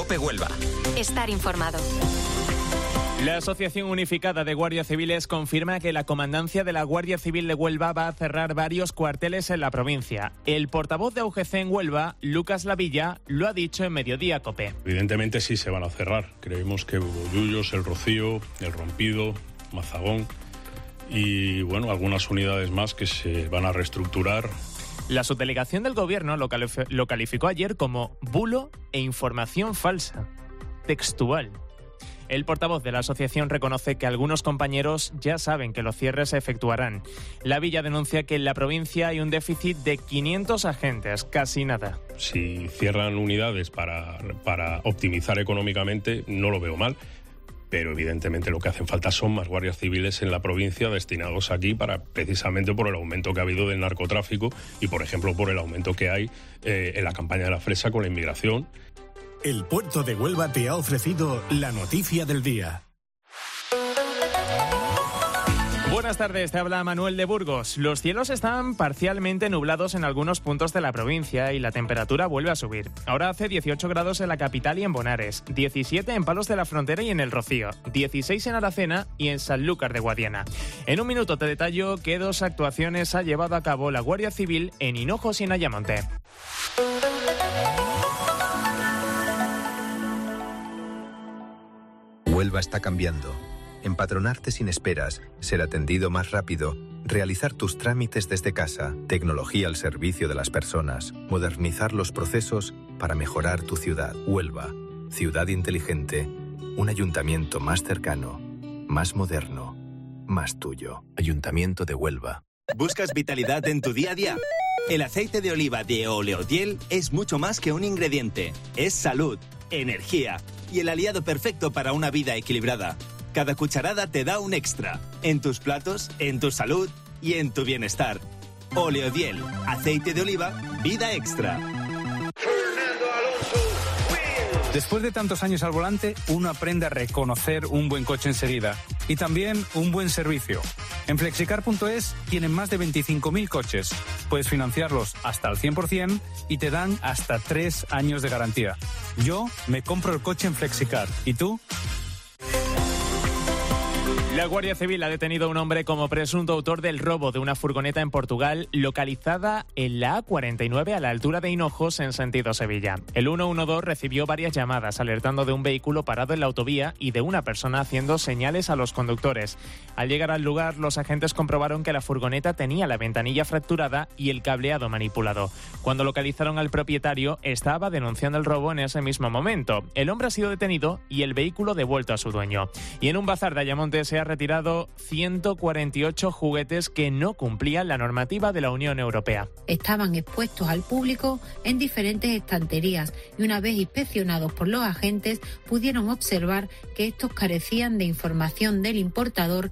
COPE Huelva. Estar informado. La Asociación Unificada de Guardias Civiles confirma que la Comandancia de la Guardia Civil de Huelva va a cerrar varios cuarteles en la provincia. El portavoz de UGC en Huelva, Lucas Lavilla, lo ha dicho en Mediodía COPE. Evidentemente sí se van a cerrar. Creemos que Bollullos, El Rocío, El Rompido, Mazagón y algunas unidades más que se van a reestructurar. La subdelegación del Gobierno lo calificó ayer como bulo e información falsa. Textual. El portavoz de la asociación reconoce que algunos compañeros ya saben que los cierres se efectuarán. La Villa denuncia que en la provincia hay un déficit de 500 agentes, casi nada. Si cierran unidades para optimizar económicamente, no lo veo mal. Pero evidentemente lo que hacen falta son más guardias civiles en la provincia destinados aquí precisamente por el aumento que ha habido del narcotráfico y, por ejemplo, por el aumento que hay en la campaña de la fresa con la inmigración. El Puerto de Huelva te ha ofrecido la noticia del día. Buenas tardes, te habla Manuel de Burgos. Los cielos están parcialmente nublados en algunos puntos de la provincia y la temperatura vuelve a subir. Ahora hace 18 grados en la capital y en Bonares, 17 en Palos de la Frontera y en El Rocío, 16 en Aracena y en Sanlúcar de Guadiana. En un minuto te detallo qué 2 actuaciones ha llevado a cabo la Guardia Civil en Hinojos y en Ayamonte. Huelva está cambiando. Empadronarte sin esperas, ser atendido más rápido, realizar tus trámites desde casa, tecnología al servicio de las personas, modernizar los procesos para mejorar tu ciudad. Huelva, ciudad inteligente, un ayuntamiento más cercano, más moderno, más tuyo. Ayuntamiento de Huelva. ¿Buscas vitalidad en tu día a día? El aceite de oliva de Oleodiel es mucho más que un ingrediente. Es salud, energía y el aliado perfecto para una vida equilibrada. Cada cucharada te da un extra. En tus platos, en tu salud y en tu bienestar. Oleodiel, aceite de oliva, vida extra. Después de tantos años al volante, uno aprende a reconocer un buen coche enseguida. Y también un buen servicio. En Flexicar.es tienen más de 25.000 coches. Puedes financiarlos hasta al 100% y te dan hasta 3 años de garantía. Yo me compro el coche en Flexicar. ¿Y tú? La Guardia Civil ha detenido a un hombre como presunto autor del robo de una furgoneta en Portugal localizada en la A49 a la altura de Hinojos en sentido Sevilla. El 112 recibió varias llamadas alertando de un vehículo parado en la autovía y de una persona haciendo señales a los conductores. Al llegar al lugar, los agentes comprobaron que la furgoneta tenía la ventanilla fracturada y el cableado manipulado. Cuando localizaron al propietario, estaba denunciando el robo en ese mismo momento. El hombre ha sido detenido y el vehículo devuelto a su dueño. Y en un bazar de Ayamonte se ha retirado 148 juguetes que no cumplían la normativa de la Unión Europea. Estaban expuestos al público en diferentes estanterías y una vez inspeccionados por los agentes pudieron observar que estos carecían de información del importador.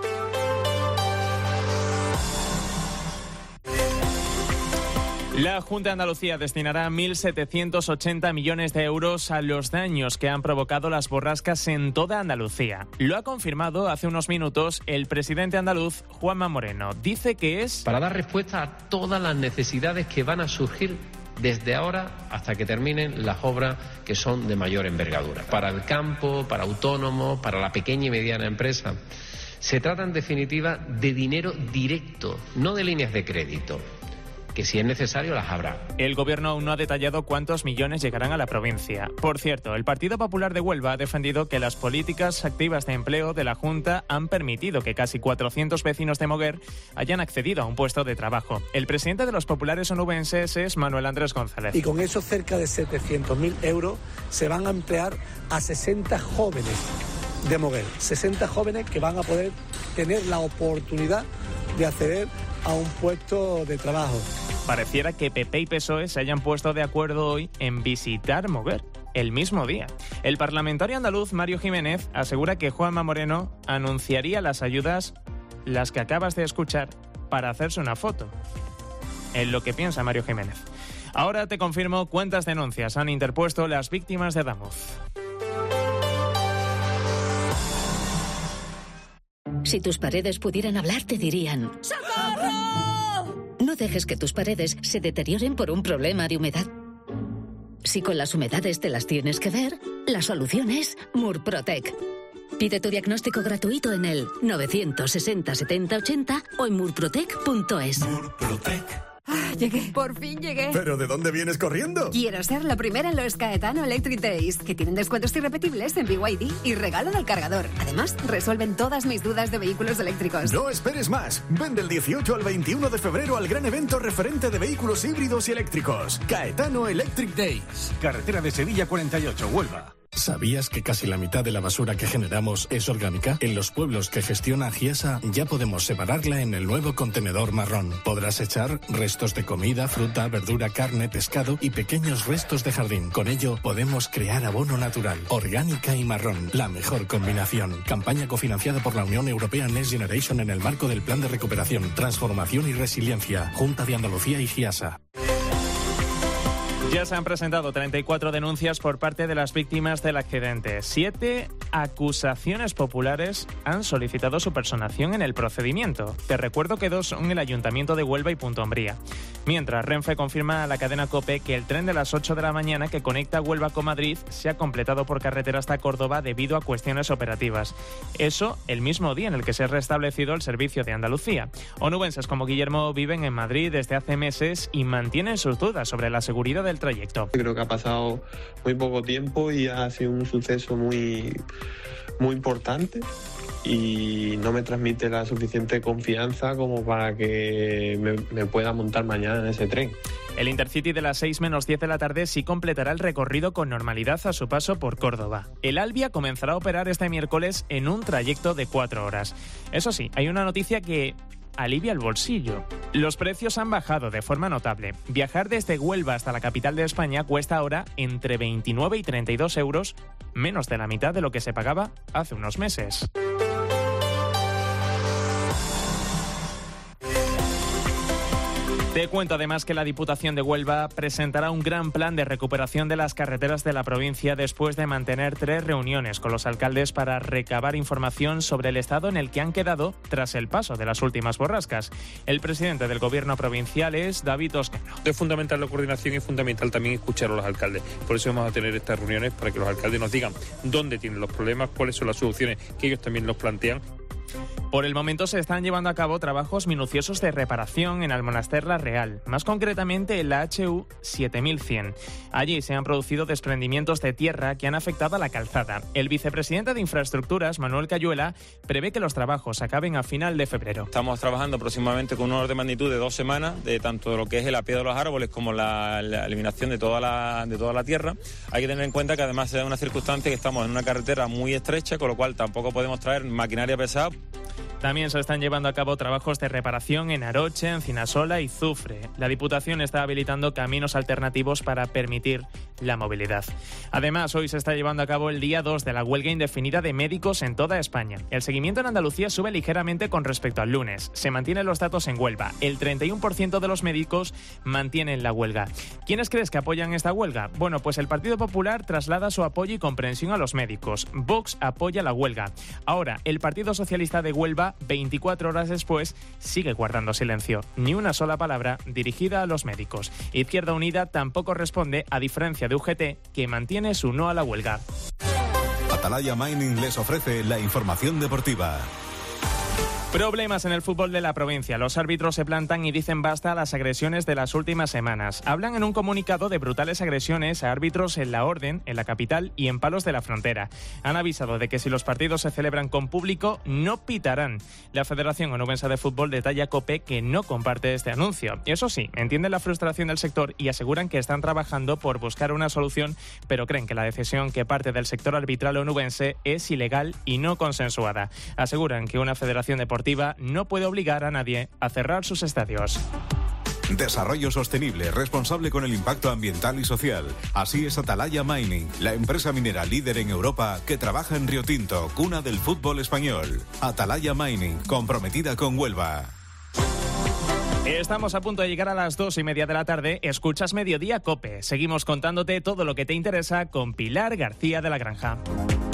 La Junta de Andalucía destinará 1.780 millones de euros a los daños que han provocado las borrascas en toda Andalucía. Lo ha confirmado hace unos minutos el presidente andaluz, Juanma Moreno. Dice que es para dar respuesta a todas las necesidades que van a surgir desde ahora hasta que terminen las obras que son de mayor envergadura. Para el campo, para autónomos, para la pequeña y mediana empresa. Se trata en definitiva de dinero directo, no de líneas de crédito, que si es necesario las habrá. El Gobierno aún no ha detallado cuántos millones llegarán a la provincia. Por cierto, el Partido Popular de Huelva ha defendido que las políticas activas de empleo de la Junta han permitido que casi 400 vecinos de Moguer hayan accedido a un puesto de trabajo. El presidente de los populares onubenses es Manuel Andrés González. Y con esos cerca de 700.000 euros se van a emplear a 60 jóvenes de Moguer. 60 jóvenes que van a poder tener la oportunidad de acceder a un puesto de trabajo. Pareciera que PP y PSOE se hayan puesto de acuerdo hoy en visitar Moguer el mismo día. El parlamentario andaluz Mario Jiménez asegura que Juanma Moreno anunciaría las ayudas, las que acabas de escuchar, para hacerse una foto. Es lo que piensa Mario Jiménez. Ahora te confirmo cuántas denuncias han interpuesto las víctimas de Adamuz. Si tus paredes pudieran hablar, te dirían: ¡socorro! No dejes que tus paredes se deterioren por un problema de humedad. Si con las humedades te las tienes que ver, la solución es Murprotec. Pide tu diagnóstico gratuito en el 960 70 80 o en murprotec.es. Murprotec. Llegué, por fin llegué. ¿Pero de dónde vienes corriendo? Quiero ser la primera en los Caetano Electric Days, que tienen descuentos irrepetibles en BYD y regalan al cargador. Además, resuelven todas mis dudas de vehículos eléctricos. No esperes más. Ven del 18 al 21 de febrero al gran evento referente de vehículos híbridos y eléctricos. Caetano Electric Days. Carretera de Sevilla 48, Huelva. ¿Sabías que casi la mitad de la basura que generamos es orgánica? En los pueblos que gestiona Giesa ya podemos separarla en el nuevo contenedor marrón. Podrás echar restos de comida, fruta, verdura, carne, pescado y pequeños restos de jardín. Con ello podemos crear abono natural, orgánica y marrón. La mejor combinación. Campaña cofinanciada por la Unión Europea Next Generation en el marco del Plan de Recuperación, Transformación y Resiliencia. Junta de Andalucía y Giesa. Ya se han presentado 34 denuncias por parte de las víctimas del accidente. 7 acusaciones populares han solicitado su personación en el procedimiento. Te recuerdo que 2 son el Ayuntamiento de Huelva y Punto Umbría. Mientras, Renfe confirma a la cadena COPE que el tren de las 8 de la mañana que conecta Huelva con Madrid se ha completado por carretera hasta Córdoba debido a cuestiones operativas. Eso el mismo día en el que se ha restablecido el servicio de Andalucía. Onubenses como Guillermo viven en Madrid desde hace meses y mantienen sus dudas sobre la seguridad del trayecto. Creo que ha pasado muy poco tiempo y ha sido un suceso muy importante y no me transmite la suficiente confianza como para que me pueda montar mañana en ese tren. El Intercity de las 6 menos 10 de la tarde sí completará el recorrido con normalidad a su paso por Córdoba. El Alvia comenzará a operar este miércoles en un trayecto de 4 horas. Eso sí, hay una noticia que alivia el bolsillo. Los precios han bajado de forma notable. Viajar desde Huelva hasta la capital de España cuesta ahora entre 29 y 32 euros, menos de la mitad de lo que se pagaba hace unos meses. Te cuento además que la Diputación de Huelva presentará un gran plan de recuperación de las carreteras de la provincia después de mantener 3 reuniones con los alcaldes para recabar información sobre el estado en el que han quedado tras el paso de las últimas borrascas. El presidente del gobierno provincial es David Osqueno. Es fundamental la coordinación y es fundamental también escuchar a los alcaldes. Por eso vamos a tener estas reuniones para que los alcaldes nos digan dónde tienen los problemas, cuáles son las soluciones que ellos también nos plantean. Por el momento se están llevando a cabo trabajos minuciosos de reparación en Almonaster La Real, más concretamente en la HU 7100. Allí se han producido desprendimientos de tierra que han afectado a la calzada. El vicepresidente de Infraestructuras, Manuel Cayuela, prevé que los trabajos acaben a final de febrero. Estamos trabajando aproximadamente con un orden de magnitud de 2 semanas, de tanto lo que es el apeo de los árboles como la eliminación de toda la tierra. Hay que tener en cuenta que además se da una circunstancia que estamos en una carretera muy estrecha, con lo cual tampoco podemos traer maquinaria pesada. También se están llevando a cabo trabajos de reparación en Aroche, Encinasola y Zufre. La Diputación está habilitando caminos alternativos para permitir la movilidad. Además, hoy se está llevando a cabo el día 2 de la huelga indefinida de médicos en toda España. El seguimiento en Andalucía sube ligeramente con respecto al lunes. Se mantienen los datos en Huelva. El 31% de los médicos mantienen la huelga. ¿Quiénes crees que apoyan esta huelga? Bueno, pues el Partido Popular traslada su apoyo y comprensión a los médicos. Vox apoya la huelga. Ahora, el Partido Socialista de Huelva, 24 horas después, sigue guardando silencio. Ni una sola palabra dirigida a los médicos. Izquierda Unida tampoco responde, a diferencia de UGT, que mantiene su no a la huelga. Atalaya Mining les ofrece la información deportiva. Problemas en el fútbol de la provincia. Los árbitros se plantan y dicen basta a las agresiones de las últimas semanas. Hablan en un comunicado de brutales agresiones a árbitros en La Orden, en la capital y en Palos de la Frontera. Han avisado de que si los partidos se celebran con público, no pitarán. La Federación Onubense de Fútbol detalla a COPE que no comparte este anuncio. Eso sí, entienden la frustración del sector y aseguran que están trabajando por buscar una solución, pero creen que la decisión que parte del sector arbitral onubense es ilegal y no consensuada. Aseguran que una federación deportiva no puede obligar a nadie a cerrar sus estadios. Desarrollo sostenible, responsable con el impacto ambiental y social. Así es Atalaya Mining, la empresa minera líder en Europa que trabaja en Río Tinto, cuna del fútbol español. Atalaya Mining, comprometida con Huelva. Estamos a punto de llegar a las 2:30 de la tarde. Escuchas Mediodía COPE. Seguimos contándote todo lo que te interesa con Pilar García de la Granja.